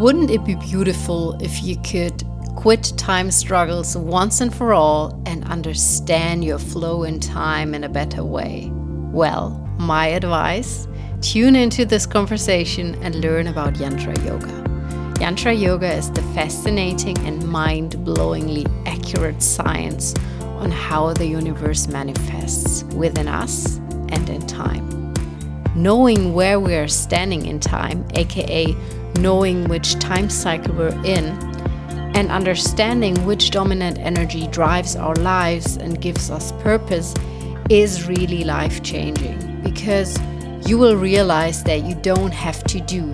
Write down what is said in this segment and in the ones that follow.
Wouldn't it be beautiful if you could quit time struggles once and for all and understand your flow in time in a better way? Well, my advice: tune into this conversation and learn about Yantra Yoga. Yantra Yoga is the fascinating and mind-blowingly accurate science on how the universe manifests within us and in time. Knowing where we are standing in time, aka knowing which time cycle we're in, and understanding which dominant energy drives our lives and gives us purpose is really life-changing, because you will realize that you don't have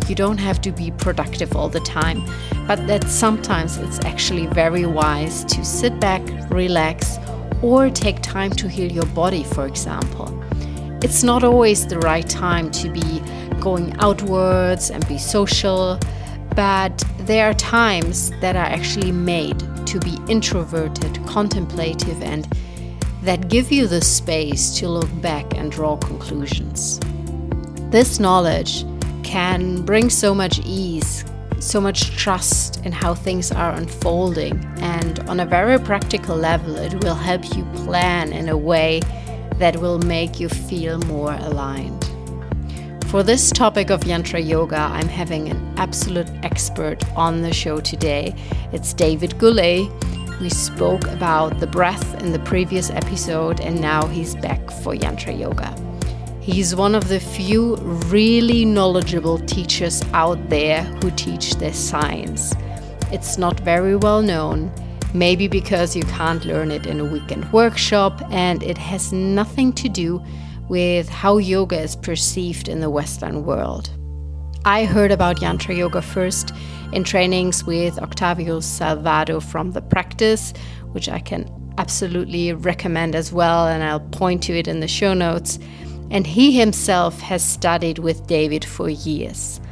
to be productive all the time, but that sometimes it's actually very wise to sit back, relax, or take time to heal your body, for example. It's not always the right time to be going outwards and be social, but there are times that are actually made to be introverted, contemplative, and that give you the space to look back and draw conclusions. This knowledge can bring so much ease, so much trust in how things are unfolding, and on a very practical level, it will help you plan in a way that will make you feel more aligned. For this topic of Yantra Yoga, I'm having an absolute expert on the show today. It's David Goulet. We spoke about the breath in the previous episode, and now he's back for Yantra Yoga. He's one of the few really knowledgeable teachers out there who teach this science. It's not very well known, maybe because you can't learn it in a weekend workshop, and it has nothing to do with how yoga is perceived in the Western world. I heard about Yantra Yoga first in trainings with Octavio Salvado from The Practice, which I can absolutely recommend as well, and I'll point to it in the show notes. And he himself has studied with David for years.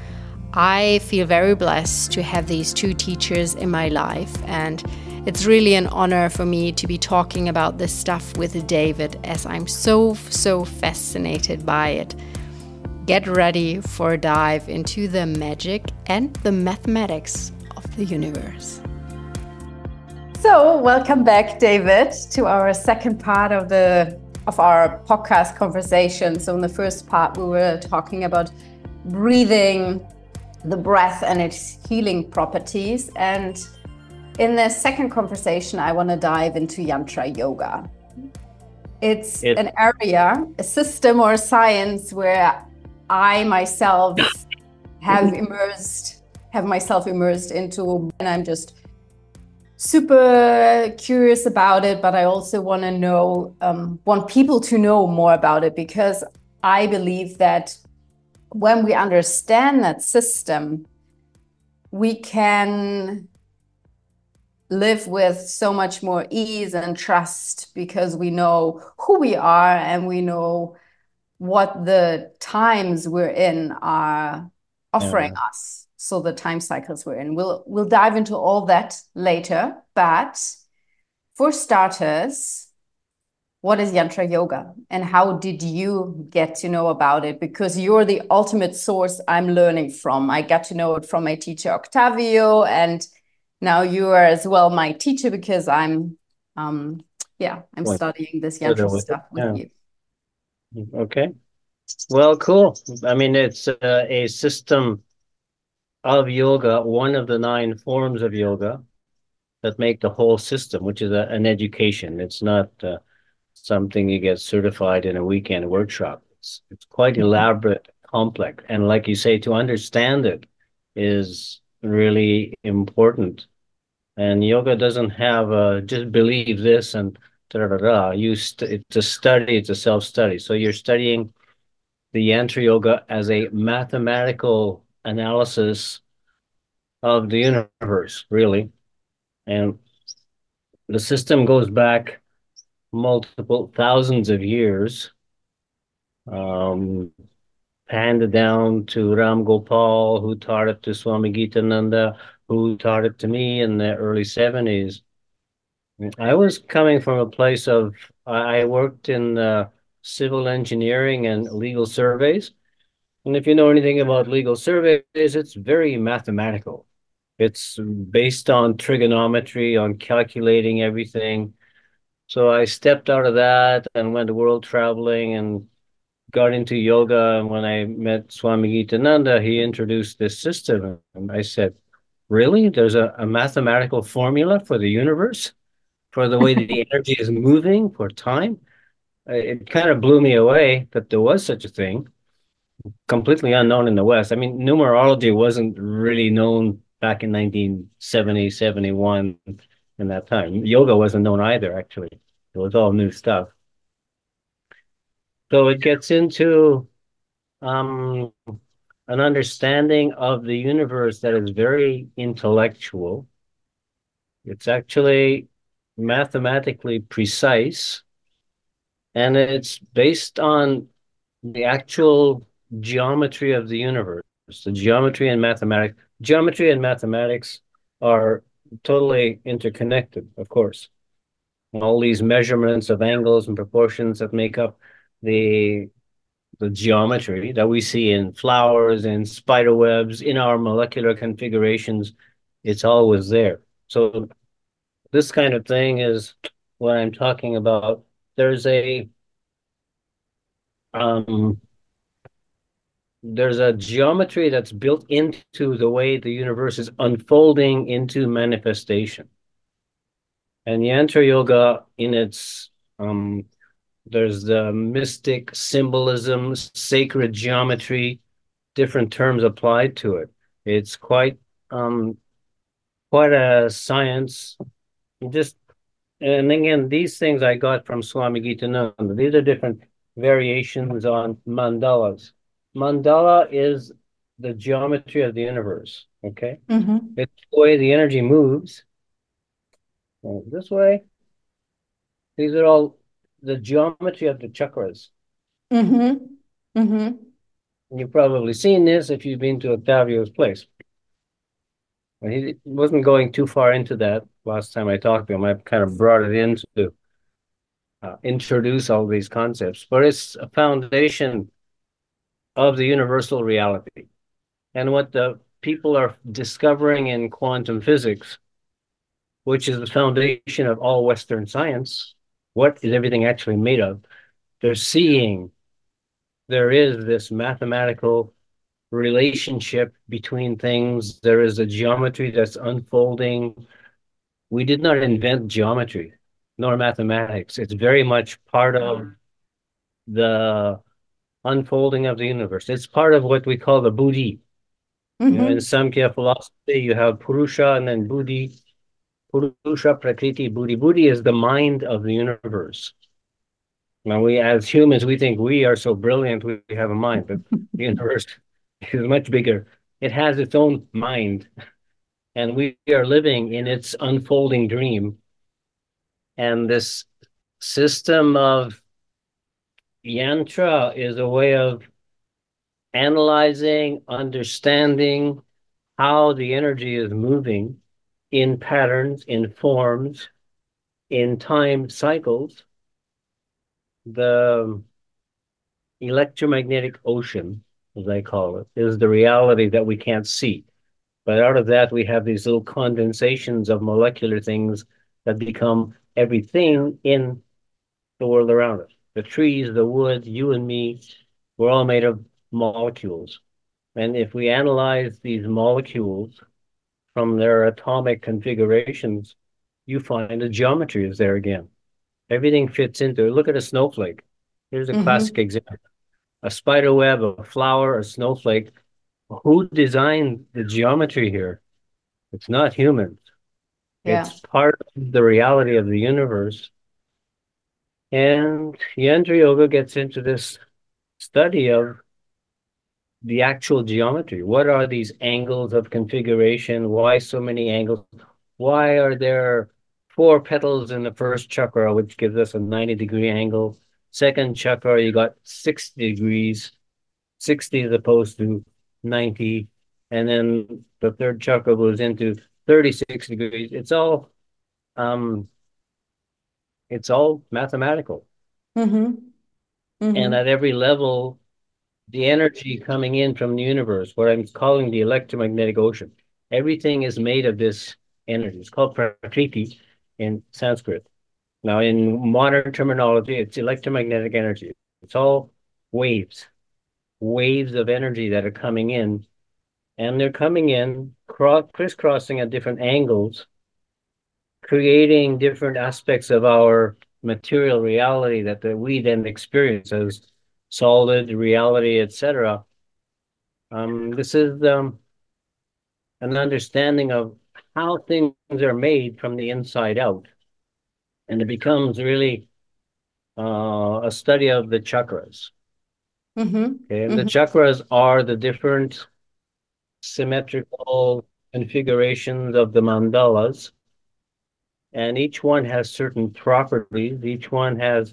I feel very blessed to have these two teachers in my life, and it's really an honor for me to be talking about this stuff with David, as I'm so fascinated by it. Get ready for a dive into the magic and the mathematics of the universe. So, welcome back, David, to our second part of our podcast conversation. So in the first part, we were talking about breathing, the breath and its healing properties. And in the second conversation, I want to dive into Yantra Yoga. It's an area, a system or a science where I myself have myself immersed into, and I'm just super curious about it, but I also want people to know more about it, because I believe that when we understand that system, we can live with so much more ease and trust, because we know who we are and we know what the times we're in are offering us. So the time cycles we're in. We'll dive into all that later. But for starters, what is Yantra Yoga and how did you get to know about it? Because you're the ultimate source I'm learning from. I got to know it from my teacher, Octavio, and now you are as well my teacher, because I'm studying this Yantra stuff with you. Okay. Well, cool. I mean, it's a system of yoga, one of the 9 forms of yoga that make the whole system, which is an education. It's not something you get certified in a weekend workshop. It's quite elaborate, complex. And like you say, to understand it is really important. And yoga doesn't have just believe this and da-da-da-da. It's a study, it's a self-study. So you're studying the Yantra Yoga as a mathematical analysis of the universe, really. And the system goes back multiple thousands of years, handed down to Ram Gopal, who taught it to Swami Gitananda, who taught it to me in the early 70s. I was coming from a place of, I worked in civil engineering and legal surveys. And if you know anything about legal surveys, it's very mathematical. It's based on trigonometry, on calculating everything. So I stepped out of that and went world traveling and got into yoga. And when I met Swami Gitananda, he introduced this system. And I said, really? There's a mathematical formula for the universe, for the way the energy is moving, for time? It kind of blew me away that there was such a thing, completely unknown in the West. I mean, numerology wasn't really known back in 1970, 71, in that time. Yoga wasn't known either, actually. It was all new stuff. So it gets into um, an understanding of the universe that is very intellectual. It's actually mathematically precise, and it's based on the actual geometry of the universe. The geometry and mathematics are totally interconnected, of course. And all these measurements of angles and proportions that make up the the geometry that we see in flowers and spider webs in our molecular configurations, it's always there. So this kind of thing is what I'm talking about. There's a um, there's a geometry that's built into the way the universe is unfolding into manifestation. And Yantra Yoga, in its there's the mystic symbolism, sacred geometry, different terms applied to it. It's um quite a science. Just and again, these things I got from Swami Gitananda. These are different variations on mandalas. Mandala is the geometry of the universe. Okay. Mm-hmm. It's the way the energy moves. This way. These are all the geometry of the chakras. Mm-hmm. Mm-hmm. You've probably seen this if you've been to Octavio's place. He wasn't going too far into that last time I talked to him. I kind of brought it in to introduce all these concepts, but it's a foundation of the universal reality. And what the people are discovering in quantum physics, which is the foundation of all Western science, what is everything actually made of? They're seeing there is this mathematical relationship between things. There is a geometry that's unfolding. We did not invent geometry nor mathematics. It's very much part of the unfolding of the universe. It's part of what we call the Buddhi. You know, in Mm-hmm. Samkhya philosophy, you have Purusha and then Buddhi. Purusha, Prakriti, Buddhi. Buddhi is the mind of the universe. Now, we as humans, we think we are so brilliant, we have a mind, but the universe is much bigger. It has its own mind, and we are living in its unfolding dream. And this system of yantra is a way of analyzing, understanding how the energy is moving in patterns, in forms, in time cycles. The electromagnetic ocean, as I call it, is the reality that we can't see. But out of that, we have these little condensations of molecular things that become everything in the world around us. The trees, the wood, you and me, we're all made of molecules. And if we analyze these molecules from their atomic configurations, you find the geometry is there again. Everything fits into it. Look at a snowflake. Here's a classic Mm-hmm. example. A spider web, a flower, a snowflake. Who designed the geometry here? It's not humans. Yeah. It's part of the reality of the universe. And Yantra Yoga gets into this study of the actual geometry. What are these angles of configuration? Why so many angles? Why are there four petals in the first chakra, which gives us a 90-degree angle? Second chakra, you got 60 degrees, 60 as opposed to 90. And then the third chakra goes into 36 degrees. Um, it's all mathematical. Mm-hmm. And Mm-hmm. at every level, the energy coming in from the universe, what I'm calling the electromagnetic ocean. Everything is made of this energy. It's called Prakriti in Sanskrit. Now, in modern terminology, it's electromagnetic energy. It's all waves, waves of energy that are coming in, and they're coming in crisscrossing at different angles, creating different aspects of our material reality that we then experience as solid reality, etc. This is an understanding of how things are made from the inside out. And it becomes really a study of the chakras. Okay, and the chakras are the different symmetrical configurations of the mandalas, and each one has certain properties. Each one has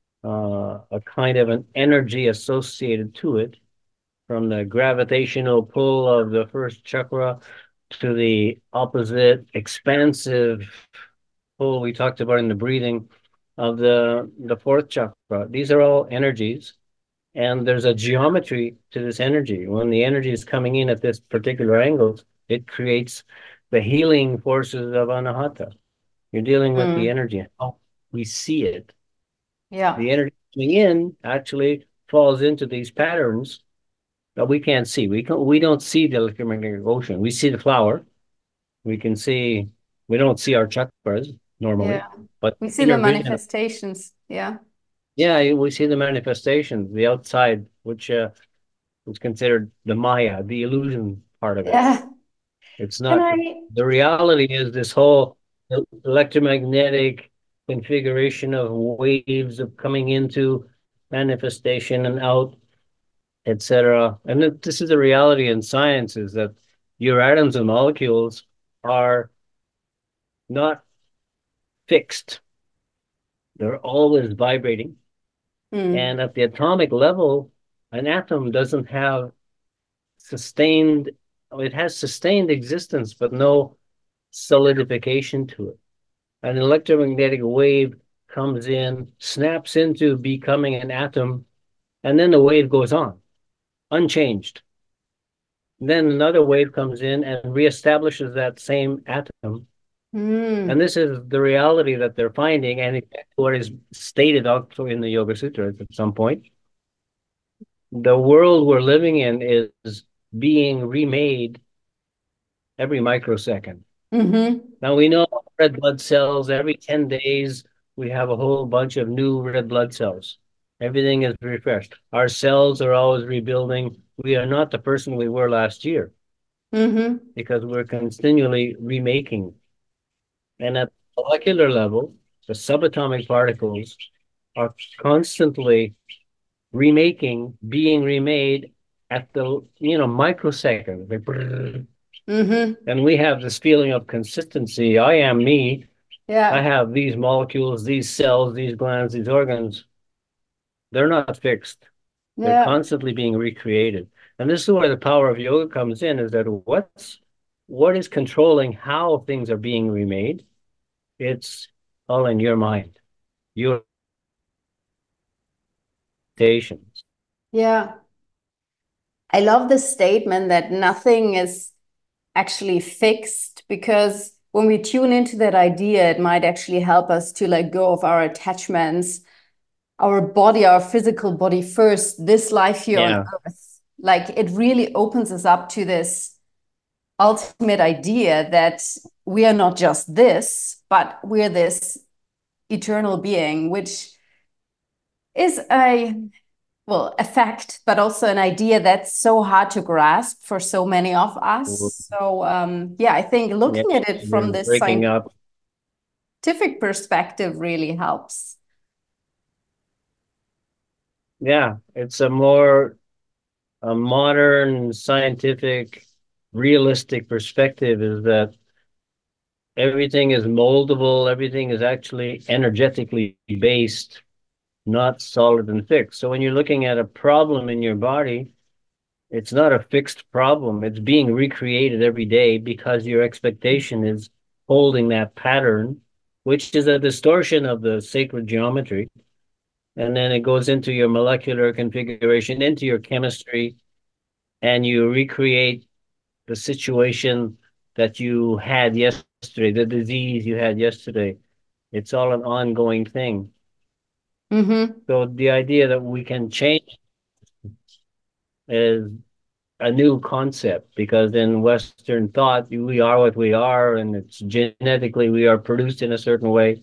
a kind of an energy associated to it, from the gravitational pull of the first chakra to the opposite expansive pull we talked about in the breathing of the fourth chakra. These are all energies, and there's a geometry to this energy. When the energy is coming in at this particular angle, it creates the healing forces of Anahata. You're dealing with the energy, how we see it. Yeah. The energy coming in actually falls into these patterns that we can't see. We don't see the electromagnetic ocean. We see the flower. We don't see our chakras normally, Yeah. but We see the inner vision, manifestations. Yeah. yeah, we see the manifestations, the outside, which is considered the Maya, the illusion part of it. Yeah. It's And not, I, the reality is this whole electromagnetic configuration of waves of coming into manifestation and out, etc. And this is the reality in science, is that your atoms and molecules are not fixed. They're always vibrating. And at the atomic level, an atom doesn't have sustained, it has sustained existence, but no solidification to it. An electromagnetic wave comes in, snaps into becoming an atom, and then the wave goes on, unchanged. Then another wave comes in and reestablishes that same atom. And this is the reality that they're finding, and what is stated also in the Yoga Sutras at some point. The world we're living in is being remade every microsecond. Now we know red blood cells, every 10 days, we have a whole bunch of new red blood cells. Everything is refreshed. Our cells are always rebuilding. We are not the person we were last year because we're continually remaking. And at the molecular level, the subatomic particles are constantly remaking, being remade at the microsecond. And we have this feeling of consistency. I am me. I have these molecules, these cells, these glands, these organs. They're not fixed. They're constantly being recreated. And this is where the power of yoga comes in, is that what is controlling how things are being remade? It's all in your mind, your stations. Yeah. I love the statement that nothing is actually fixed, because when we tune into that idea, it might actually help us to let go of our attachments, our body, our physical body first, this life here on earth. Like, it really opens us up to this ultimate idea that we are not just this, but we're this eternal being, which is a fact, but also an idea that's so hard to grasp for so many of us. So yeah, I think looking at it from this breaking up. scientific perspective really helps. Yeah, it's a modern scientific, realistic perspective, is that everything is moldable, everything is actually energetically based, not solid and fixed. So when you're looking at a problem in your body, it's not a fixed problem. It's being recreated every day because your expectation is holding that pattern, which is a distortion of the sacred geometry. And then it goes into your molecular configuration, into your chemistry, and you recreate the situation that you had yesterday, the disease you had yesterday. It's all an ongoing thing. Mm-hmm. So the idea that we can change is a new concept, because in Western thought, we are what we are, and it's genetically we are produced in a certain way.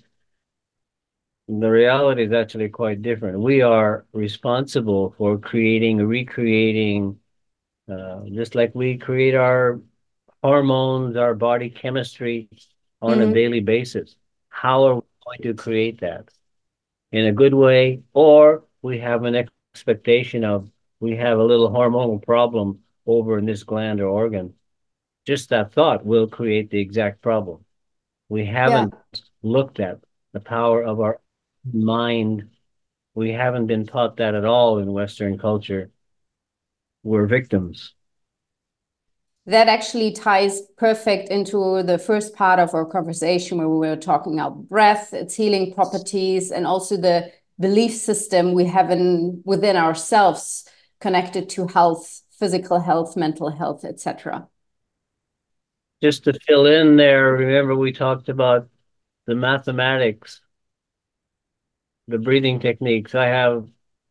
The reality is actually quite different. We are responsible for creating, recreating, just like we create our hormones, our body chemistry on a Mm-hmm. daily basis. How are we going to create that? In a good way, or we have an expectation of, we have a little hormonal problem over in this gland or organ. Just that thought will create the exact problem. We Yeah. haven't looked at the power of our mind. We haven't been taught that at all in Western culture. We're victims. That actually ties perfect into the first part of our conversation where we were talking about breath, its healing properties, and also the belief system we have within ourselves connected to health, physical health, mental health, etc. Just to fill in there, remember we talked about the mathematics, the breathing techniques. I have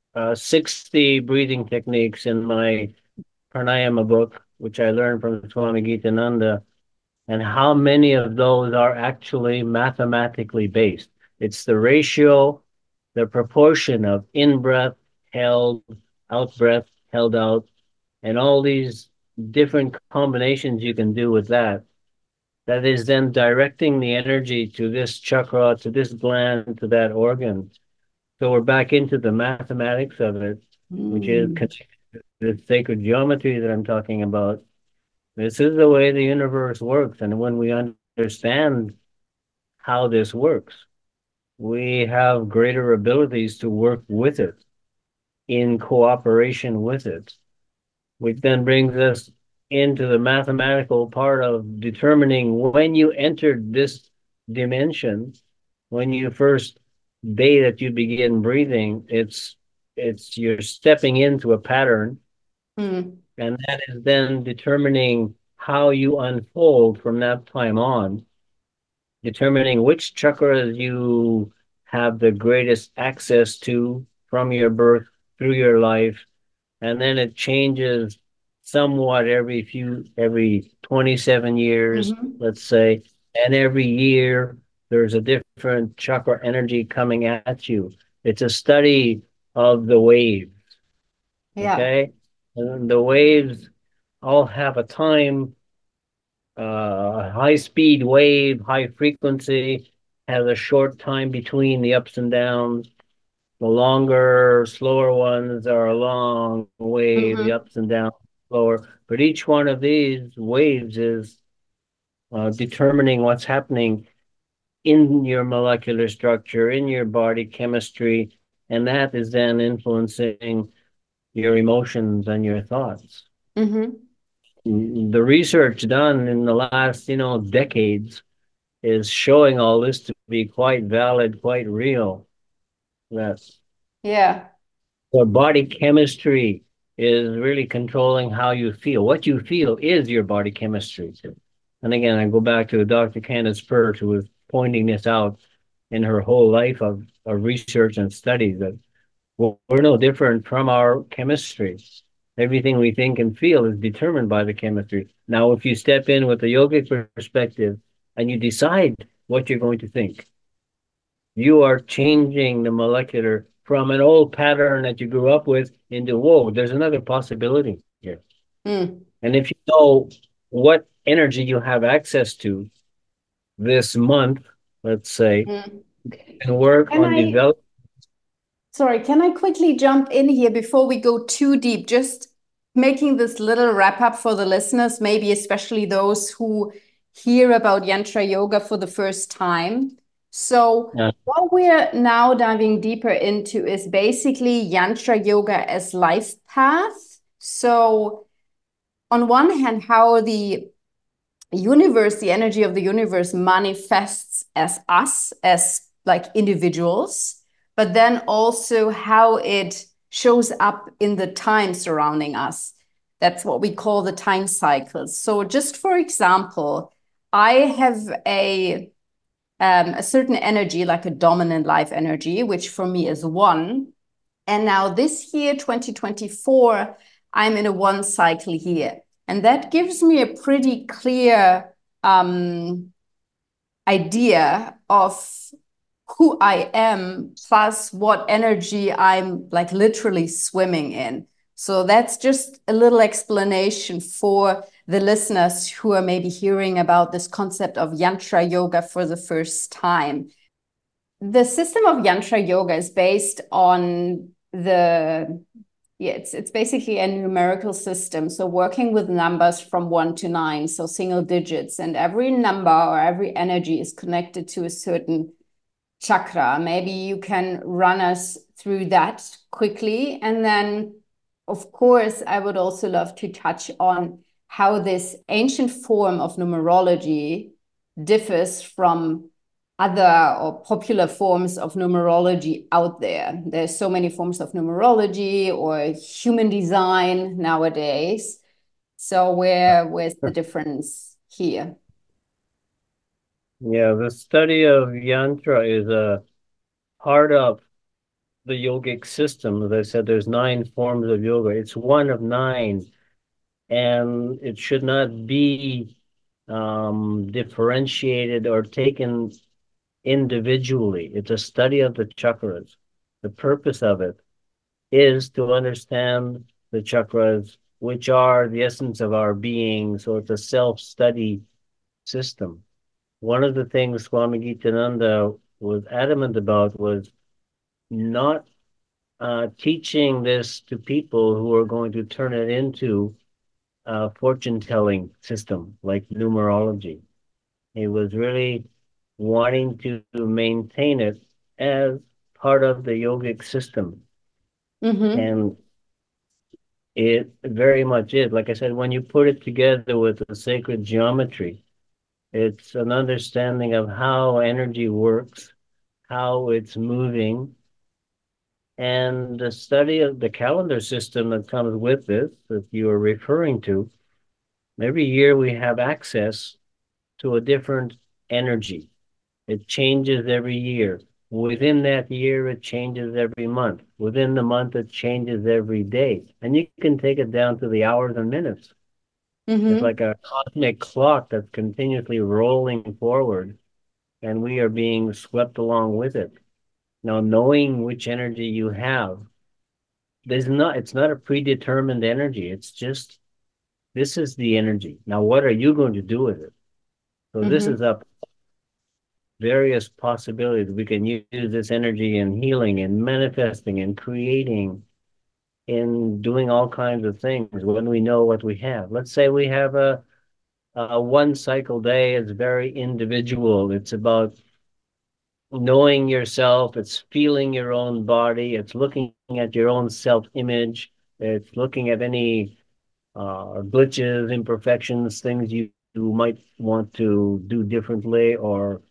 60 breathing techniques in my pranayama book, which I learned from Swami Gitananda, and how many of those are actually mathematically based. It's the ratio, the proportion of in breath held, out breath held out, and all these different combinations you can do with that. That is then directing the energy to this chakra, to this gland, to that organ. So we're back into the mathematics of it, which is connected to the sacred geometry that I'm talking about. This is the way the universe works. And when we understand how this works, we have greater abilities to work with it, in cooperation with it, which then brings us into the mathematical part of determining when you entered this dimension, when you first day that you begin breathing, it's you're stepping into a pattern, Mm. and that is then determining how you unfold from that time on, determining which chakras you have the greatest access to from your birth through your life, and then it changes somewhat every 27 years, Mm-hmm. let's say, and every year there's a different chakra energy coming at you. It's a study of the waves, Yeah. okay? And the waves all have a time, high speed wave, high frequency, has a short time between the ups and downs. The longer, slower ones are a long wave, the Mm-hmm. ups and downs slower. But each one of these waves is determining what's happening in your molecular structure, in your body chemistry, and that is then influencing your emotions and your thoughts. Mm-hmm. The research done in the last, decades is showing all this to be quite valid, quite real. That Yeah. the body chemistry is really controlling how you feel. What you feel is your body chemistry. And again, I go back to Dr. Candace Pert, who was pointing this out in her whole life of research and studies, that we're no different from our chemistry. Everything we think and feel is determined by the chemistry. Now, if you step in with a yogic perspective and you decide what you're going to think, you are changing the molecular from an old pattern that you grew up with into, whoa, there's another possibility here. Mm. And if you know what energy you have access to this month, let's say, Mm. and work Can on I, developing. sorry, can I quickly jump in here before we go too deep? Just making this little wrap up for the listeners, maybe especially those who hear about Yantra Yoga for the first time. So, what we're now diving deeper into is basically Yantra Yoga as life path. So, on one hand, how the universe, the energy of the universe manifests as us, as like individuals, but then also how it shows up in the time surrounding us. That's what we call the time cycles. So just for example, I have a certain energy, like a dominant life energy, which for me is one. And now this year, 2024, I'm in a one cycle year. And that gives me a pretty clear idea of who I am, plus what energy I'm like literally swimming in. So that's just a little explanation for the listeners who are maybe hearing about this concept of Yantra yoga for the first time. The system of Yantra yoga is based on it's basically a numerical system. So working with numbers from 1 to 9, so single digits, and every number or every energy is connected to a certain chakra. Maybe you can run us through that quickly. And then, of course, I would also love to touch on how this ancient form of numerology differs from other or popular forms of numerology out there. There's so many forms of numerology or human design nowadays. So where's the difference here? Yeah, the study of yantra is a part of the yogic system. As I said, there's 9 forms of yoga. It's one of 9, and it should not be differentiated or taken individually. It's a study of the chakras. The purpose of it is to understand the chakras, which are the essence of our being. So it's a self-study system. One of the things Swami Gitananda was adamant about was not teaching this to people who are going to turn it into a fortune-telling system like numerology. He was really wanting to maintain it as part of the yogic system. And it very much is. Like I said, when you put it together with the sacred geometry, it's an understanding of how energy works, how it's moving, and the study of the calendar system that comes with this, that you are referring to. Every year we have access to a different energy. It changes every year. Within that year, it changes every month. Within the month, it changes every day. And you can take it down to the hours and minutes. It's like a cosmic clock that's continuously rolling forward, and we are being swept along with it. Now, knowing which energy you have, it's not a predetermined energy. It's just, this is the energy. Now, what are you going to do with it? So this is up various possibilities. We can use this energy in healing and manifesting and creating, in doing all kinds of things when we know what we have. Let's say we have a one cycle day. It's very individual. It's about knowing yourself. It's feeling your own body. It's looking at your own self-image. It's looking at any glitches, imperfections, things you might want to do differently or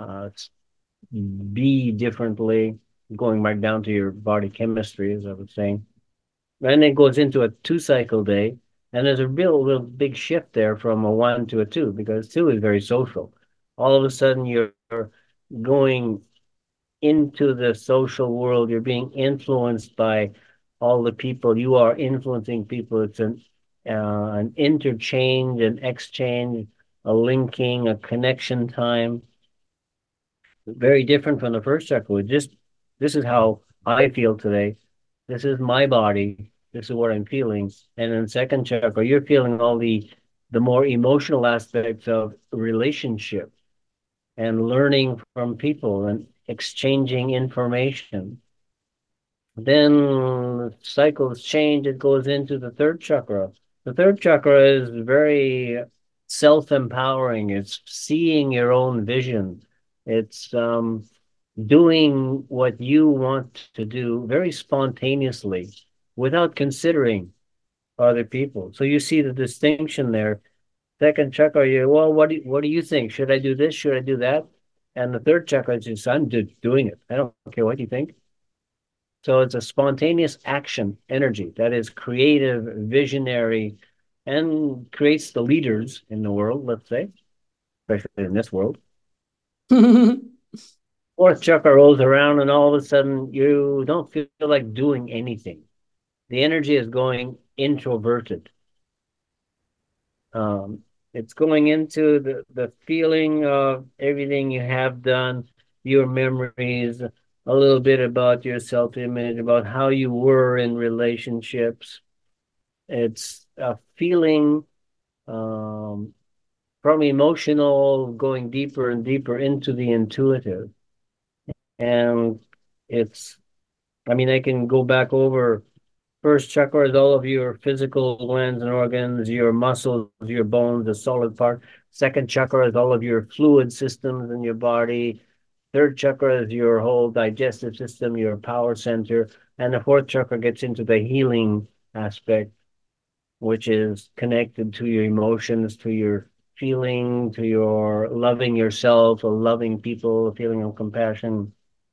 be differently, going right down to your body chemistry, as I was saying. And it goes into a 2 cycle day, and there's a real big shift there from a 1 to a 2, because 2 is very social. All of a sudden, you're going into the social world. You're being influenced by all the people. You are influencing people. It's an interchange, an exchange, a linking, a connection time. Very different from the first chakra. This is how I feel today. This is my body. This is what I'm feeling. And in second chakra, you're feeling all the more emotional aspects of relationship and learning from people and exchanging information. Then cycles change. It goes into the third chakra. The third chakra is very self-empowering. It's seeing your own vision. It's doing what you want to do very spontaneously without considering other people. So you see the distinction there. Second chakra, well, what do you think? Should I do this? Should I do that? And the third chakra is just, I'm just doing it. I don't care what you think. So it's a spontaneous action energy that is creative, visionary, and creates the leaders in the world, let's say, especially in this world. Fourth chakra rolls around, and all of a sudden, you don't feel like doing anything. The energy is going introverted. Um, it's going into the feeling of everything you have done, your memories, a little bit about your self-image, about how you were in relationships. It's a feeling from emotional going deeper and deeper into the intuitive. And it's, I mean, I can go back over first chakra is all of your physical glands and organs, your muscles, your bones, the solid part. Second chakra is all of your fluid systems in your body. Third chakra is your whole digestive system, your power center. And the fourth chakra gets into the healing aspect, which is connected to your emotions, to your feeling, to your loving yourself, or loving people, a feeling of compassion.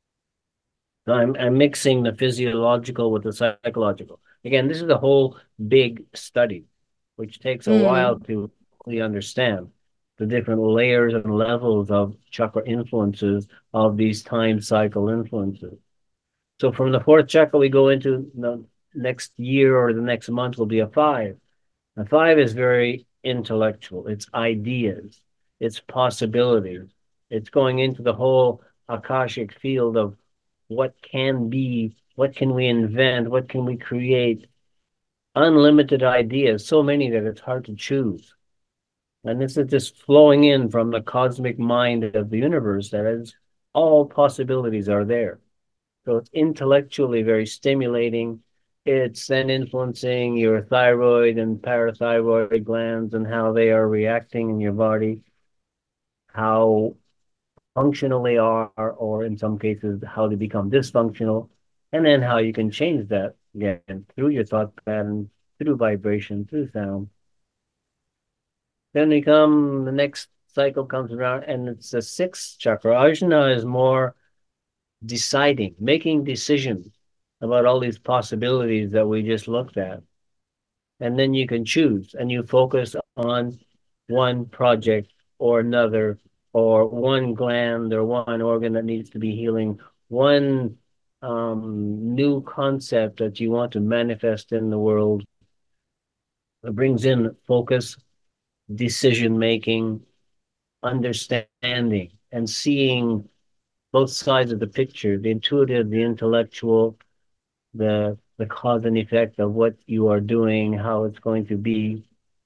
So I'm mixing the physiological with the psychological. Again, this is a whole big study, which takes a while Mm. to fully understand the different layers and levels of chakra influences of these time cycle influences. So from the fourth chakra, we go into the next year or the next month will be a five. A five is very intellectual. It's ideas, it's possibilities. It's going into the whole Akashic field of what can be, what can we invent, what can we create? Unlimited ideas, so many that it's hard to choose. And this is just flowing in from the cosmic mind of the universe that is all possibilities are there. So it's intellectually very stimulating. It's then influencing your thyroid and parathyroid glands and how they are reacting in your body, how functional they are, or in some cases, how they become dysfunctional, and then how you can change that again through your thought patterns, through vibration, through sound. Then we come, the next cycle comes around, and it's the sixth chakra. Ajna is more deciding, making decisions about all these possibilities that we just looked at. And then you can choose and you focus on one project or another, or one gland or one organ that needs to be healing, one new concept that you want to manifest in the world. It brings in focus, decision making, understanding, and seeing both sides of the picture, the intuitive, the intellectual, the cause and effect of what you are doing, how it's going to be.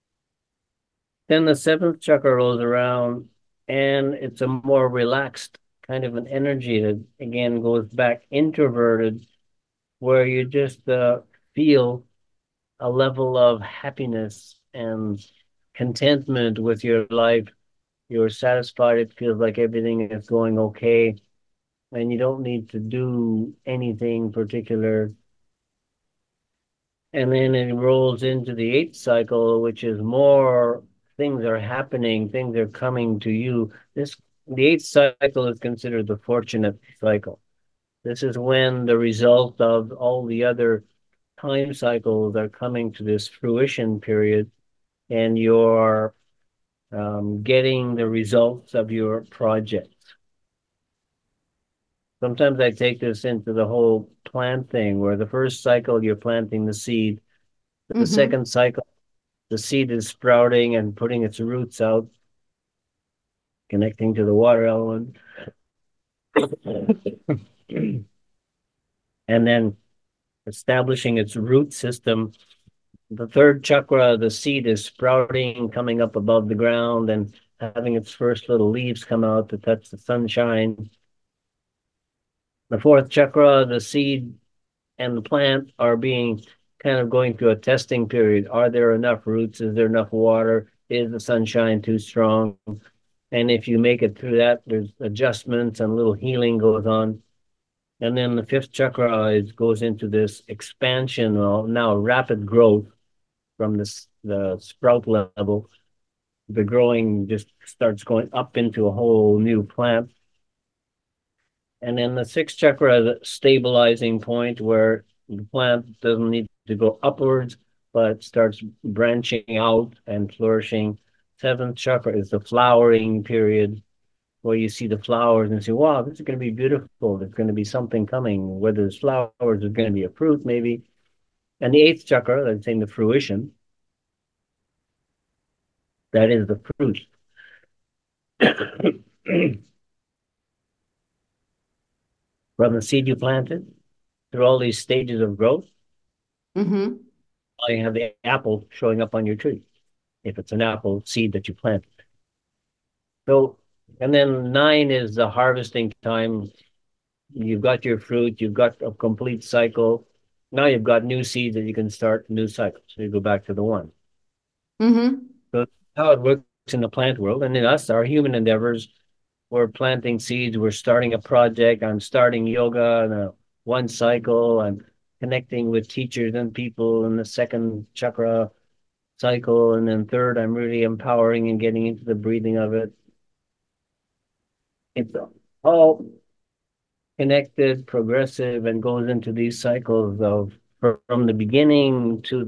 Then the seventh chakra rolls around, and it's a more relaxed kind of an energy that again goes back introverted, where you just feel a level of happiness and contentment with your life. You're satisfied. It feels like everything is going okay, and you don't need to do anything particular. And then it rolls into the eighth cycle, which is more things are happening, things are coming to you. The eighth cycle is considered the fortunate cycle. This is when the result of all the other time cycles are coming to this fruition period, and you're getting the results of your project. Sometimes I take this into the whole plant thing, where the first cycle you're planting the seed, the Mm-hmm. second cycle the seed is sprouting and putting its roots out, connecting to the water element, and then establishing its root system. The third chakra, the seed is sprouting, coming up above the ground and having its first little leaves come out to touch the sunshine. The fourth chakra, the seed and the plant are being kind of going through a testing period. Are there enough roots? Is there enough water? Is the sunshine too strong? And if you make it through that, there's adjustments and a little healing goes on. And then the fifth chakra goes into this expansion, well, now rapid growth from the sprout level. The growing just starts going up into a whole new plant. And then the sixth chakra is a stabilizing point where the plant doesn't need to go upwards, but starts branching out and flourishing. Seventh chakra is the flowering period where you see the flowers and say, wow, this is going to be beautiful. There's going to be something coming. Whether it's flowers, there's going to be a fruit, maybe. And the eighth chakra, that's saying the fruition, that is the fruit. From the seed you planted through all these stages of growth, Mm-hmm. you have the apple showing up on your tree, if it's an apple seed that you planted. So, and then nine is the harvesting time. You've got your fruit, you've got a complete cycle. Now you've got new seeds that you can start new cycles. So you go back to the one. Mm-hmm. So that's how it works in the plant world. And in us, our human endeavors, we're planting seeds, we're starting a project. I'm starting yoga in a one cycle. I'm connecting with teachers and people in the second chakra cycle. And then third, I'm really empowering and getting into the breathing of it. It's all connected, progressive, and goes into these cycles of from the beginning to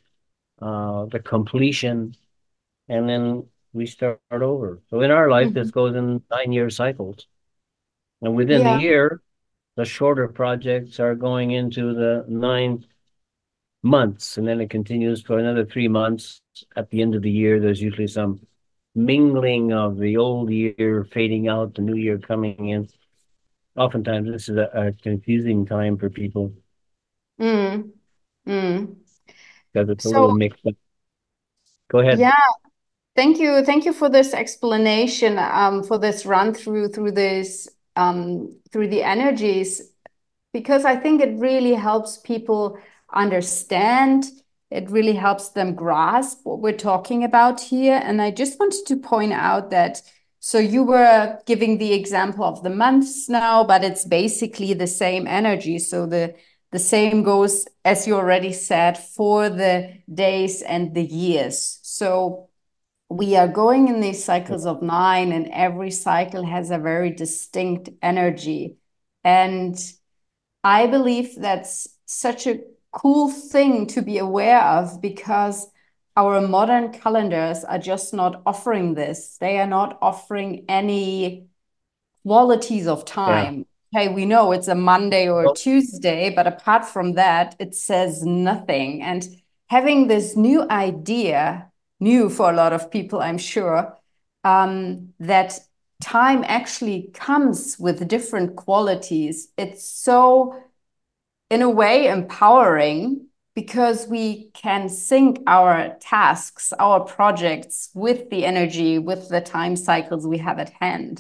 the completion, and then we start over. So in our life, this Mm-hmm. goes in 9 year cycles, and within the Yeah. year, the shorter projects are going into the 9 months, and then it continues for another 3 months. At the end of the year, there's usually some mingling of the old year fading out, the new year coming in. Oftentimes, this is a confusing time for people Mm. Mm. because it's a So little mixed up. Go ahead. yeah, thank you. Thank you for this explanation, for this run through this through the energies, because I think it really helps people understand. It really helps them grasp what we're talking about here. And I just wanted to point out that so you were giving the example of the months now, but it's basically the same energy. So the same goes, as you already said, for the days and the years. So we are going in these cycles of nine, and every cycle has a very distinct energy. And I believe that's such a cool thing to be aware of, because our modern calendars are just not offering this. They are not offering any qualities of Yeah. time. Hey, we know it's a Monday or a Well, Tuesday, but apart from that, it says nothing. And having this new idea, new for a lot of people, I'm sure, that time actually comes with different qualities. It's so, in a way, empowering, because we can sync our tasks, our projects with the energy, with the time cycles we have at hand.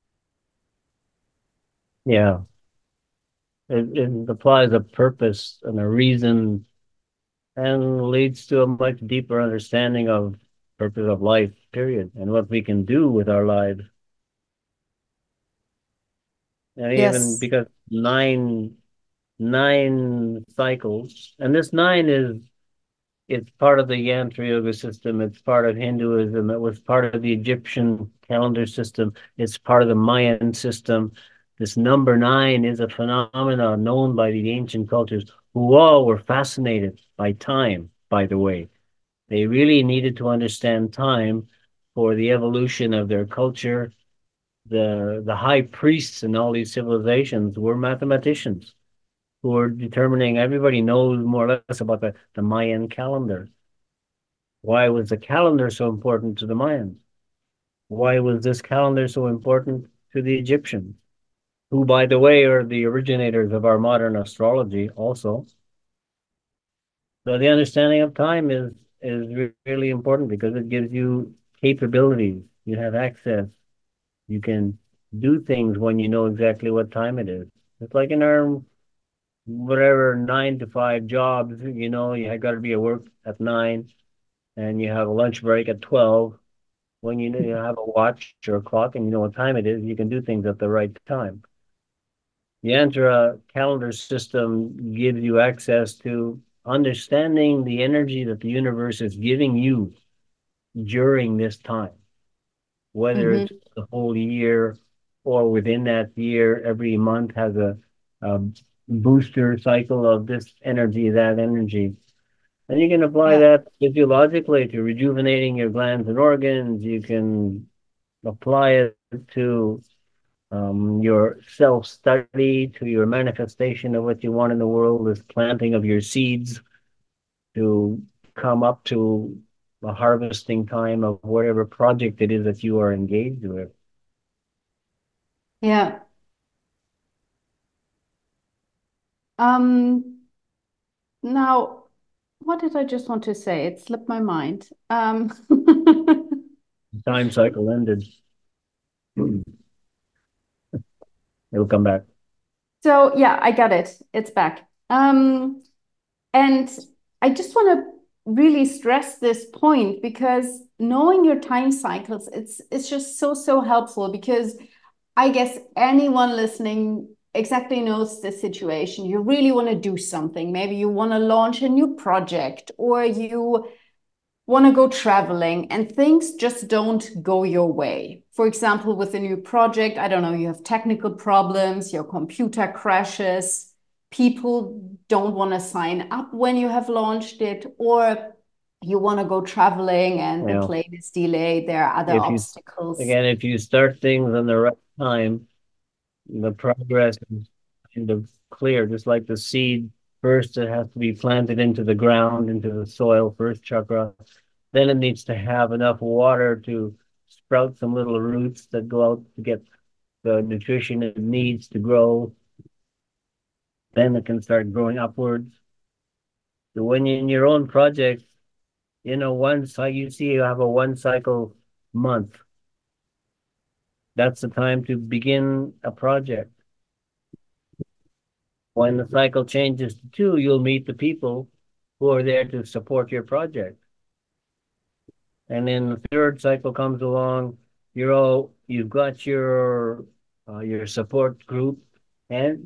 yeah. It applies a purpose and a reason and leads to a much deeper understanding of purpose of life, period, and what we can do with our lives. And even Yes. because nine cycles, and this nine is it's part of the Yantra Yoga system. It's part of Hinduism. It was part of the Egyptian calendar system. It's part of the Mayan system. This number nine is a phenomenon known by the ancient cultures who all were fascinated by time, by the way. They really needed to understand time for the evolution of their culture. The high priests in all these civilizations were mathematicians who were determining, everybody knows more or less about the Mayan calendar. Why was the calendar so important to the Mayans? Why was this calendar so important to the Egyptians, who, by the way, are the originators of our modern astrology also? So the understanding of time is really important because it gives you capabilities. You have access. You can do things when you know exactly what time it is. It's like in our whatever 9 to 5 jobs, you got to be at work at 9 and you have a lunch break at 12. When you have a watch or a clock and you know what time it is, you can do things at the right time. The Yantra calendar system gives you access to understanding the energy that the universe is giving you during this time, whether Mm-hmm. it's the whole year. or within that year, every month has a booster cycle of this energy, that energy. And you can apply Yeah. that physiologically to rejuvenating your glands and organs. You can apply it to your self-study, to your manifestation of what you want in the world, this planting of your seeds to come up to a harvesting time of whatever project it is that you are engaged with. Yeah. Um, Now, what did I just want to say? It slipped my mind. Time cycle ended. It'll come back. So yeah, I got it. It's back. And I just want to really stress this point because knowing your time cycles, it's just so helpful because I guess anyone listening exactly knows the situation. You really want to do something. Maybe you want to launch a new project or you want to go traveling and things just don't go your way. For example, with a new project, I don't know, you have technical problems, your computer crashes, people don't want to sign up when you have launched it, or you want to go traveling and You the know, plane is delayed, there are other if you obstacles. again, if you start things on the right time, the progress is kind of clear, just like the seed. First, it has to be planted into the ground, into the soil, first chakra. Then it needs to have enough water to sprout some little roots that go out to get the nutrition it needs to grow. Then it can start growing upwards. So when you're in your own project, once you see you have a one cycle month, that's the time to begin a project. When the cycle changes to two, you'll meet the people who are there to support your project. And then the third cycle comes along, you've got your support group, and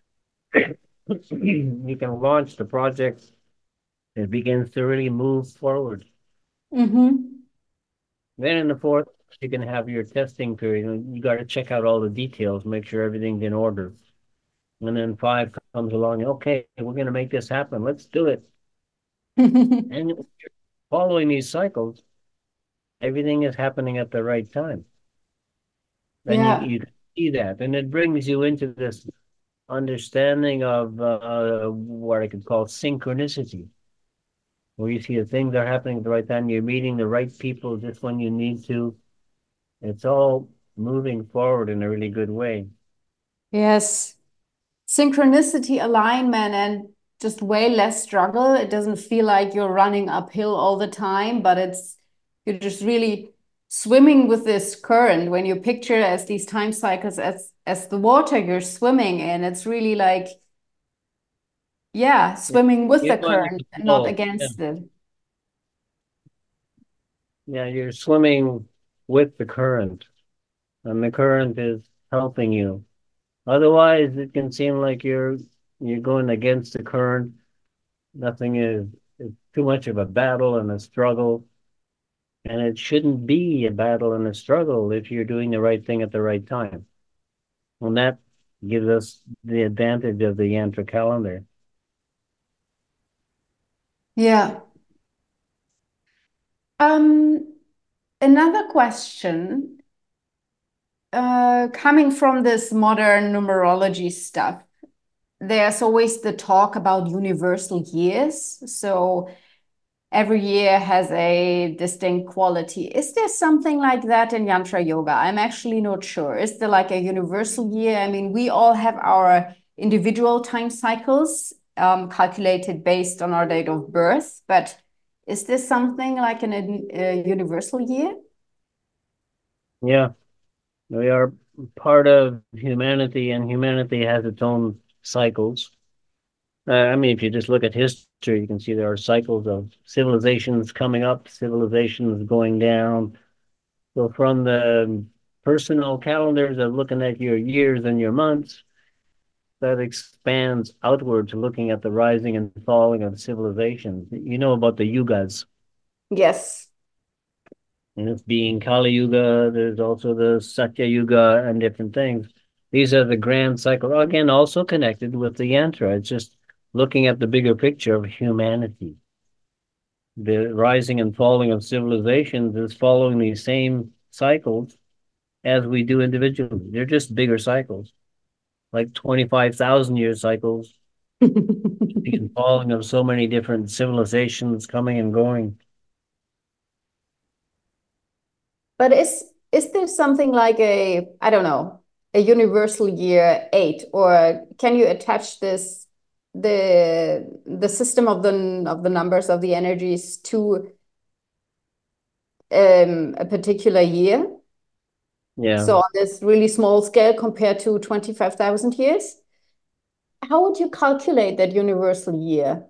you can launch the project. It begins to really move forward. Mm-hmm. Then in the fourth, you can have your testing period. And you got to check out all the details, make sure everything's in order. And then five comes along. Okay, we're going to make this happen. Let's do it. And following these cycles, everything is happening at the right time. And you Yeah. you see that, and it brings you into this understanding of what I could call synchronicity, where you see that things are happening at the right time. You're meeting the right people just when you need to. It's all moving forward in a really good way. Yes. Synchronicity, alignment, and just way less struggle. It doesn't feel like you're running uphill all the time, but you're just really swimming with this current. When you picture as these time cycles as the water you're swimming in, it's really like, yeah, swimming with You're the under current and not control. Yeah, against it. yeah, you're swimming with the current, and the current is helping you. Otherwise, it can seem like you're going against the current. Nothing is it's too much of a battle and a struggle. And it shouldn't be a battle and a struggle if you're doing the right thing at the right time. And that gives us the advantage of the Yantra calendar. Yeah. Um, Another question, coming from this modern numerology stuff, there's always the talk about universal years. So every year has a distinct quality. Is there something like that in Yantra Yoga? I'm actually not sure. Is there like a universal year? I mean, we all have our individual time cycles calculated based on our date of birth, but is this something like a universal year? Yeah, we are part of humanity, and humanity has its own cycles. I mean, if you just look at history, you can see there are cycles of civilizations coming up, civilizations going down. So from the personal calendars of looking at your years and your months, that expands outward to looking at the rising and falling of civilizations. You know about the yugas. Yes. And it's being Kali Yuga, there's also the Satya Yuga and different things. These are the grand cycle. Again, also connected with the yantra. It's just looking at the bigger picture of humanity. The rising and falling of civilizations is following these same cycles as we do individually. They're just bigger cycles, like 25,000 year cycles, and falling of so many different civilizations coming and going. But is there something like a, I don't know, a universal year eight, or can you attach this the system of the numbers of the energies to a particular year? Yeah. So on this really small scale compared to 25,000 years, how would you calculate that universal year?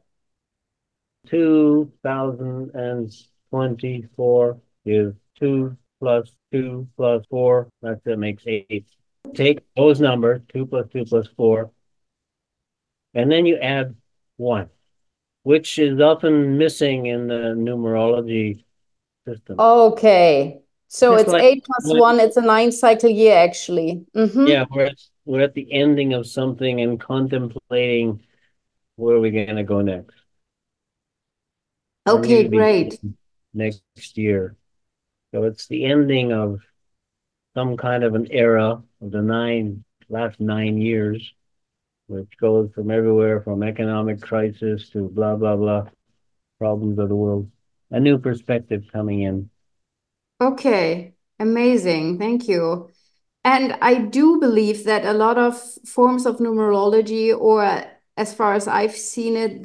2024 is 2 plus 2 plus 4. That makes 8. Take those numbers, 2 plus 2 plus 4, and then you add 1, which is often missing in the numerology system. Okay. So Just it's like, eight plus one, it's a nine cycle year actually. yeah, we're at the ending of something and contemplating where we're going to go next. Our Okay, new great. beginning next year. So it's the ending of some kind of an era of the last 9 years, which goes from everywhere from economic crisis to blah, blah, blah, problems of the world. A new perspective coming in. Okay, amazing. Thank you. And I do believe that a lot of forms of numerology, or as far as I've seen it,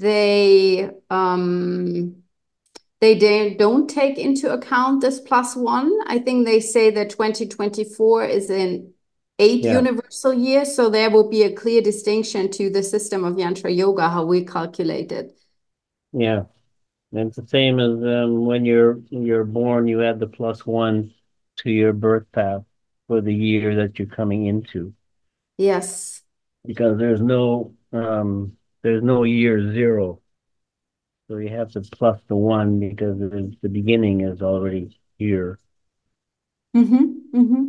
don't take into account this plus one. I think they say that 2024 is an eight Yeah, universal year, so there will be a clear distinction to the system of Yantra Yoga, how we calculate it. yeah. And it's the same as when you're born, you add the plus one to your birth path for the year that you're coming into, Yes. because there's no year zero. So you have to plus the one because the beginning is already here. Mm-hmm. Mm-hmm.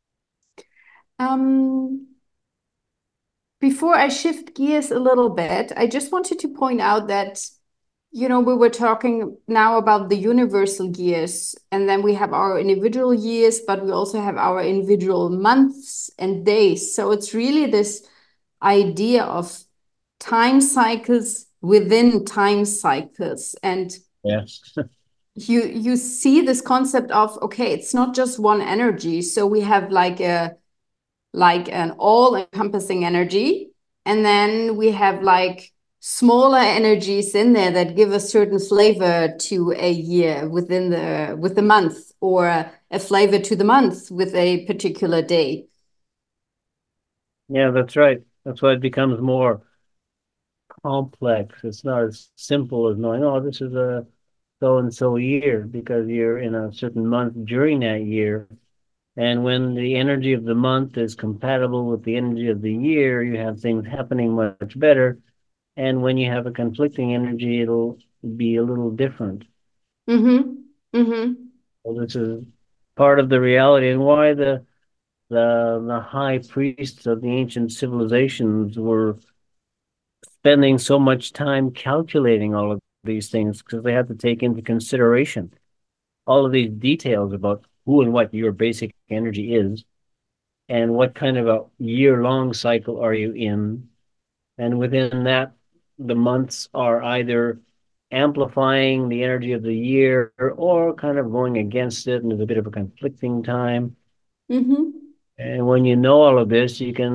Um, Before I shift gears a little bit, I just wanted to point out that, we were talking now about the universal years, and then we have our individual years, but we also have our individual months and days. So it's really this idea of time cycles within time cycles. And Yes. you see this concept of, okay, it's not just one energy. So we have like an all-encompassing energy. And then we have like smaller energies in there that give a certain flavor to a year with the month, or a flavor to the month with a particular day. Yeah, that's right. That's why it becomes more complex. It's not as simple as knowing, oh, this is a so and so year because you're in a certain month during that year. And when the energy of the month is compatible with the energy of the year, you have things happening much better. And when you have a conflicting energy, it'll be a little different. Mm-hmm. Mm-hmm. So this is part of the reality and why the high priests of the ancient civilizations were spending so much time calculating all of these things because they had to take into consideration all of these details about who and what your basic energy is and what kind of a year-long cycle are you in. And within that, the months are either amplifying the energy of the year or kind of going against it, and there's a bit of a conflicting time. Mm-hmm. And when you know all of this,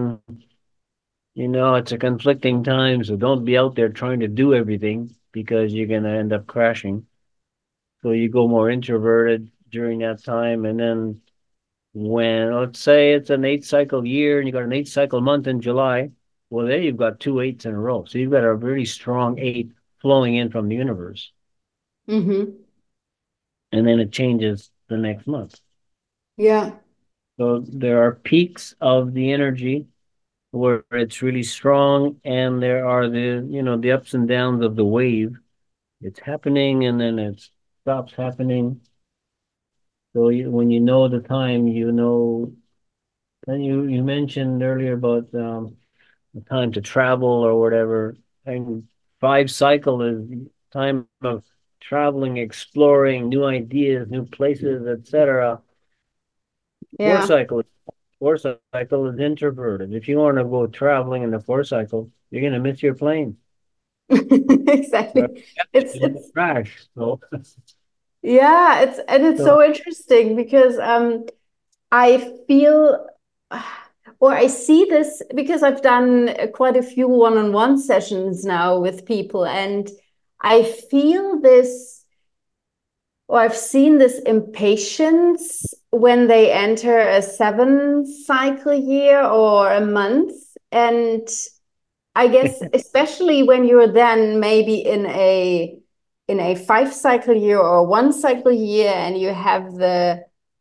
it's a conflicting time, so don't be out there trying to do everything because you're going to end up crashing. So you go more introverted during that time. And then when, let's say it's an 8 cycle year and you got an 8 cycle month in July, well, there you've got 2 8s in a row. So you've got a really strong 8 flowing in from the universe. Mm-hmm. And then it changes the next month. Yeah. So there are peaks of the energy where it's really strong, and there are the ups and downs of the wave. It's happening and then it stops happening. So when you know the time, you know. And you mentioned earlier about the time to travel or whatever. And 5 cycle is time of traveling, exploring new ideas, new places, etc. Four Yeah. cycle, 4 cycle is introverted. If you want to go traveling in the 4 cycle, you're gonna miss your plane. Right? Exactly. It's In the it's crash. So, yeah, it's so so interesting because I feel or I see this because I've done quite a few one-on-one sessions now with people, and I feel this, or I've seen this impatience when they enter a 7 cycle year or a month. And I guess especially when you're then maybe in a 5 cycle year or 1 cycle year and you have the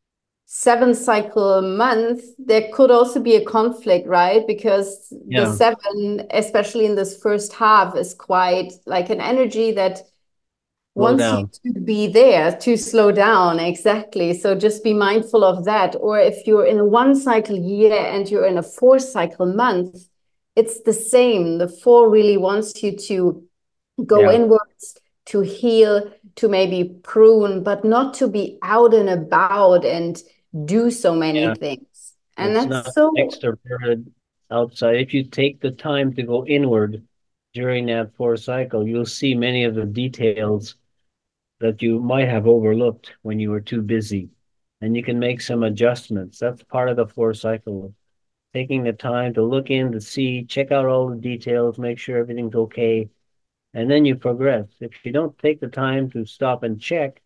7 cycle month, there could also be a conflict, right? Because the yeah, 7, especially in this first half, is quite like an energy that slow wants you down. to be there, to slow down. Exactly. So just be mindful of that. Or if you're in a 1 cycle year and you're in a 4 cycle month, it's the same. The 4 really wants you to go Yeah, inwards, to heal, to maybe prune, but not to be out and about and do so many yeah. things. And It's that's not so, extroverted outside. If you take the time to go inward during that 4 cycle, you'll see many of the details that you might have overlooked when you were too busy. And you can make some adjustments. That's part of the 4 cycle. Taking the time to look in to see, check out all the details, make sure everything's okay, and then you progress. If you don't take the time to stop and check,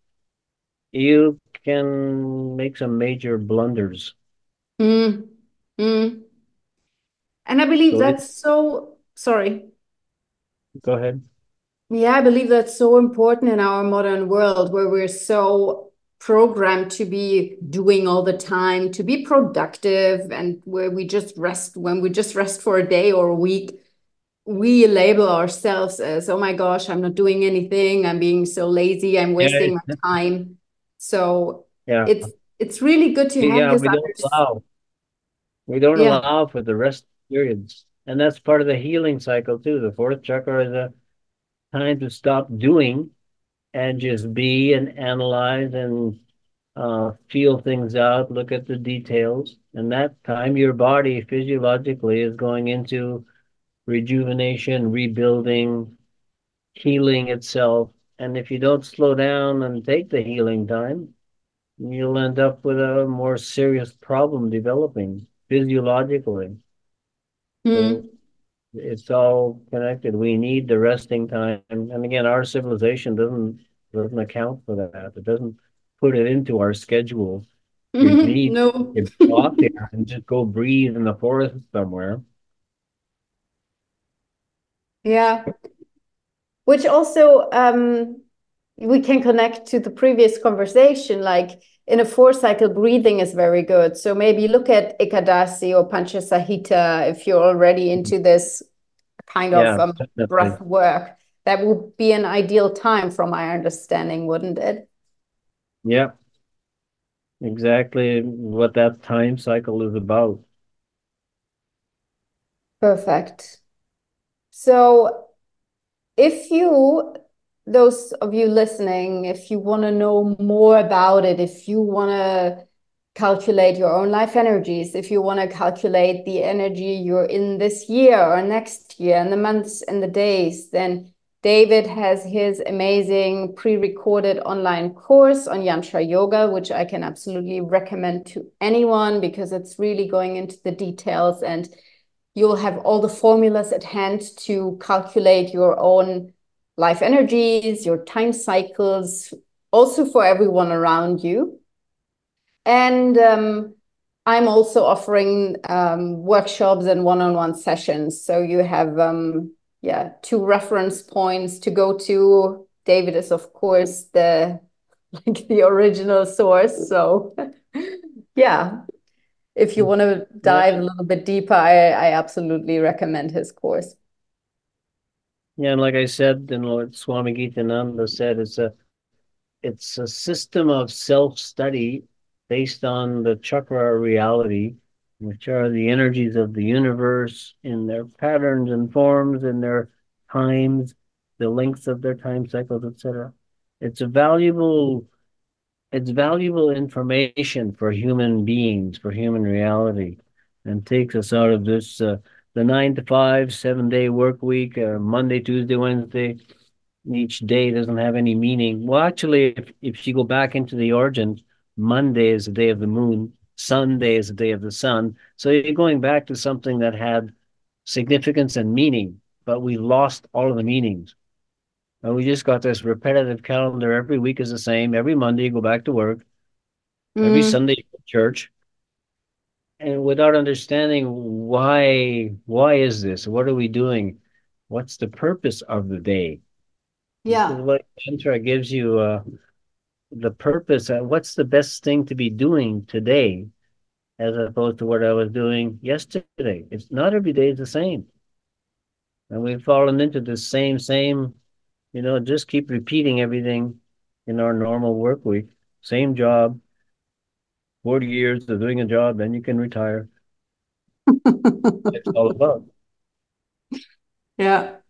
you can make some major blunders. mm, mm. And I believe So it, that's so, sorry. go ahead. Yeah, I believe that's so important in our modern world where we're so programmed to be doing all the time, to be productive, and where we just rest when we just rest for a day or a week, we label ourselves as, oh my gosh, I'm not doing anything, I'm being so lazy, I'm Yeah, wasting my time. So yeah, it's really good to have yeah. this We don't allow. We don't yeah. allow for the rest periods, and that's part of the healing cycle too. The fourth chakra is a time to stop doing and just be and analyze and feel things out, look at the details. And that time, your body physiologically is going into rejuvenation, rebuilding, healing itself. And if you don't slow down and take the healing time, you'll end up with a more serious problem developing physiologically. So Hmm. it's all connected. We need the resting time. And again, our civilization doesn't account for that. It doesn't put it into our schedule. You need No. to go out there and just go breathe in the forest somewhere. Yeah. Which also we can connect to the previous conversation. Like in a 4 cycle, breathing is very good. So maybe look at Ekadasi or Panchasahita if you're already into this kind of Yeah, definitely. breath work. That would be an ideal time, from my understanding, wouldn't it? Yeah, exactly what that time cycle is about. Perfect. So if you, those of you listening, if you want to know more about it, if you want to calculate your own life energies, if you want to calculate the energy you're in this year or next year and the months and the days, then David has his amazing pre-recorded online course on Yantra Yoga, which I can absolutely recommend to anyone because it's really going into the details, and you'll have all the formulas at hand to calculate your own life energies, your time cycles, also for everyone around you. And I'm also offering workshops and one-on-one sessions. So you have, yeah, 2 reference points to go to. David is, of course, the like the original source. So yeah, if you want to Yeah, dive a little bit deeper, I absolutely recommend his course. yeah, and like I said, and what Swami Gitananda said, it's a system of self-study based on the chakra reality, which are the energies of the universe in their patterns and forms, in their times, the lengths of their time cycles, etc. It's a valuable it's valuable information for human beings, for human reality, and takes us out of this the 9 to 5, 7 day work week, Monday, Tuesday, Wednesday. Each day doesn't have any meaning. Well, actually, if you go back into the origins, Monday is the day of the moon, Sunday is the day of the sun. So you're going back to something that had significance and meaning, but we lost all of the meanings. And we just got this repetitive calendar. Every week is the same. Every Monday you go back to work. Every Mm, Sunday you go to church. And without understanding why is this? What are we doing? What's the purpose of the day? This is yeah. what Tantra gives you the purpose. What's the best thing to be doing today as opposed to what I was doing yesterday? It's not every day is the same. And we've fallen into the same, just keep repeating everything in our normal work week. Same job, 40 years of doing a job, then you can retire. It's all about. Yeah.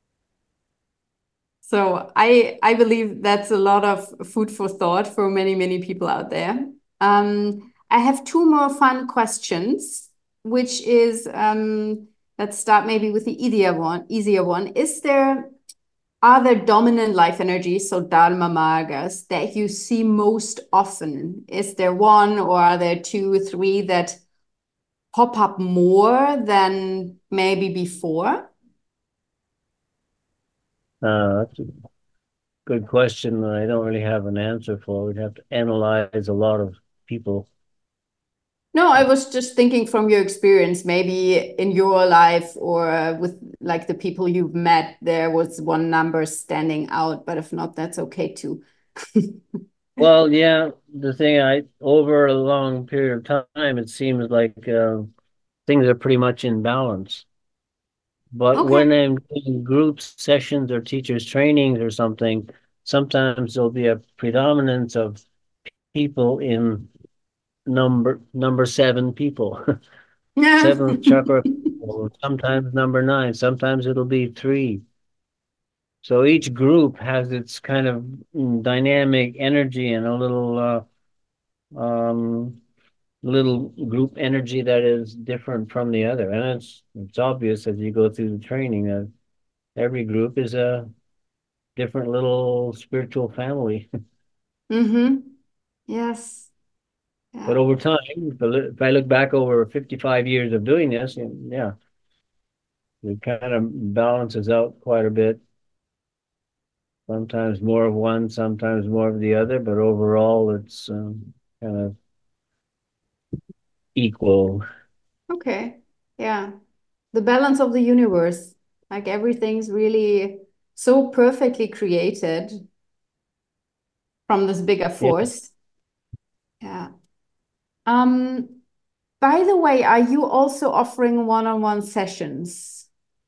So I believe that's a lot of food for thought for many, many people out there. I have two more fun questions, which is let's start maybe with the easier one. Easier one. Are there dominant life energies, so Dharma Margas, that you see most often? Is there one, or are there two, three that pop up more than maybe before? That's a good question that I don't really have an answer for. We'd have to analyze a lot of people. No, I was just thinking from your experience, maybe in your life or with like the people you've met, there was one number standing out, but if not, that's okay too. Well, yeah, the thing over a long period of time, it seems like things are pretty much in balance. But Okay. when I'm doing group sessions or teachers' trainings or something, sometimes there'll be a predominance of people in number 7 people, Yeah. seventh chakra people, sometimes number 9, sometimes it'll be 3. So each group has its kind of dynamic energy and a little group energy that is different from the other. And it's obvious as you go through the training that every group is a different little spiritual family. Mm-hmm. Yes. But Yeah. over time, if I look back over 55 years of doing this, yeah, it kind of balances out quite a bit. Sometimes more of one, sometimes more of the other, but overall, it's kind of equal. Okay. Yeah. The balance of the universe, like everything's really so perfectly created from this bigger Yeah. force. Yeah. Um, by the way, are you also offering one-on-one sessions?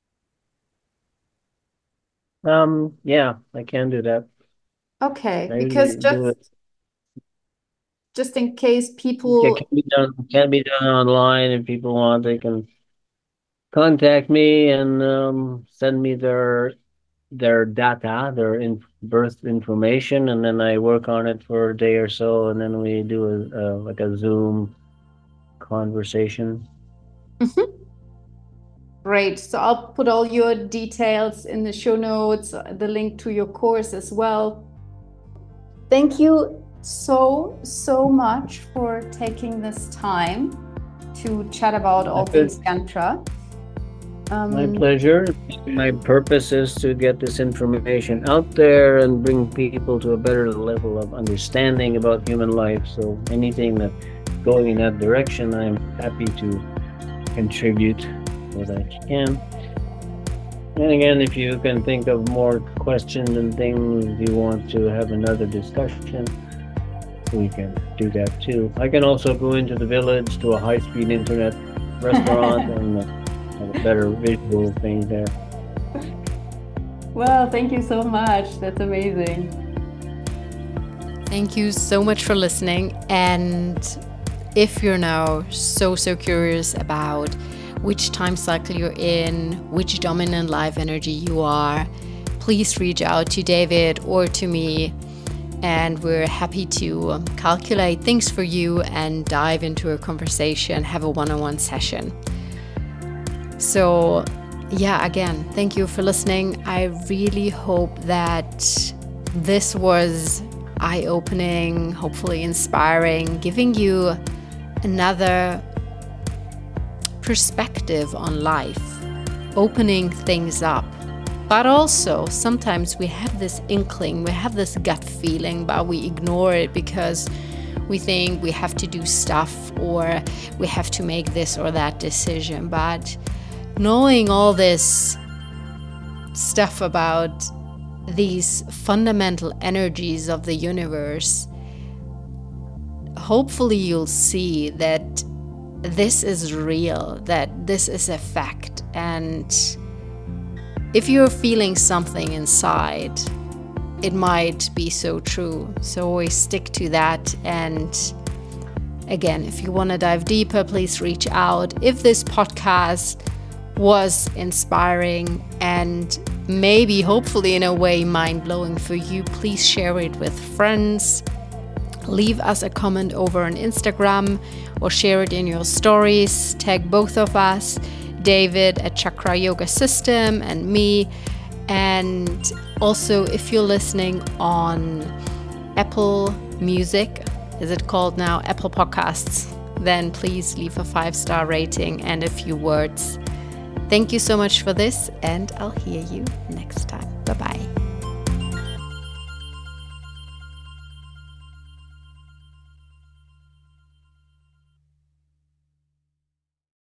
Yeah, I can do that. Okay, I because usually do it. just in case It people, can be done online if people want. They can contact me and send me their data, birth information, and then I work on it for a day or so, and then we do like a Zoom conversation. Mhm. Great. So I'll put all your details in the show notes, the link to your course as well. Thank you so, so much for taking this time to chat about all things Tantra. My pleasure. My purpose is to get this information out there and bring people to a better level of understanding about human life. So anything that's going in that direction, I'm happy to contribute what I can. And again, if you can think of more questions and things you want to have another discussion, we can do that too. I can also go into the village to a high-speed internet restaurant and have a better visual thing there. Well, thank you so much. That's amazing. Thank you so much for listening. And if you're now so curious about which time cycle you're in, which dominant life energy you are, please reach out to David or to me, and we're happy to calculate things for you and dive into a conversation, have a one-on-one session. So yeah, again, thank you for listening. I really hope that this was eye-opening, hopefully inspiring, giving you another perspective on life, opening things up. But also, sometimes we have this inkling, we have this gut feeling, but we ignore it because we think we have to do stuff or we have to make this or that decision. But knowing all this stuff about these fundamental energies of the universe, hopefully you'll see that this is real, that this is a fact. And if you're feeling something inside, it might be so true. So always stick to that. And again, if you want to dive deeper, please reach out. If this podcast was inspiring and maybe, hopefully in a way, mind-blowing for you, please share it with friends. Leave us a comment over on Instagram or share it in your stories. Tag both of us, David at Chakra Yoga System and me. And also, if you're listening on Apple Music, is it called now Apple Podcasts, then please leave a 5-star rating and a few words. Thank you so much for this, and I'll hear you next time. Bye-bye.